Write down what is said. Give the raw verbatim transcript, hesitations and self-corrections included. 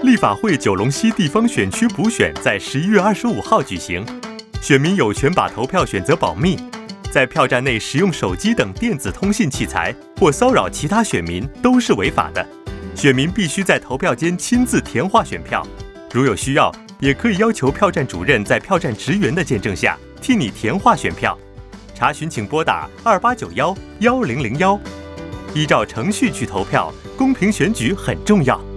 立法会九龙西地方选区补选在十一月二十五号举行，选民有权把投票选择保密，在票站内使用手机等电子通信器材或骚扰其他选民都是违法的。选民必须在投票间亲自填画选票，如有需要，也可以要求票站主任在票站职员的见证下替你填画选票。查询请拨打二八九幺幺零零幺。依照程序去投票，公平选举很重要。